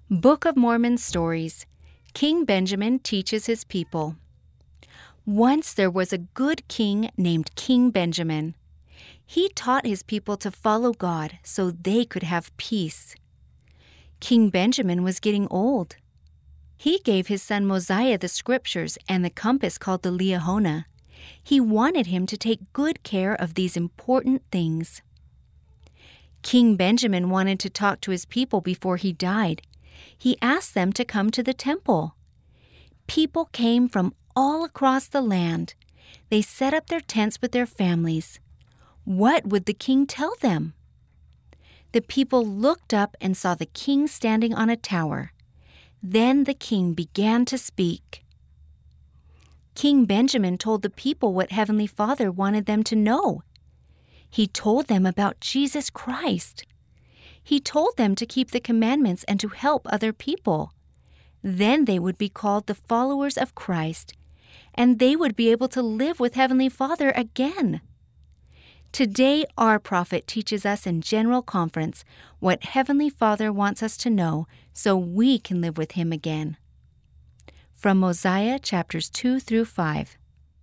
Book of Mormon Stories. King Benjamin teaches his people. Once there was a good king named King Benjamin. He taught his people to follow God so they could have peace. King Benjamin was getting old. He gave his son Mosiah the scriptures and the compass called the Liahona. He wanted him to take good care of these important things. King Benjamin wanted to talk to his people before he died. He asked them to come to the temple. People came from all across the land. They set up their tents with their families. What would the king tell them? The people looked up and saw the king standing on a tower. Then the king began to speak. King Benjamin told the people what Heavenly Father wanted them to know. He told them about Jesus Christ. He told them to keep the commandments and to help other people. Then they would be called the followers of Christ, and they would be able to live with Heavenly Father again. Today, our prophet teaches us in General Conference what Heavenly Father wants us to know so we can live with Him again. From Mosiah chapters 2 through 5.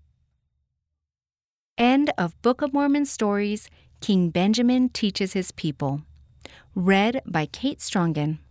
End of Book of Mormon Stories, King Benjamin teaches his people. Read by Kate Strongen.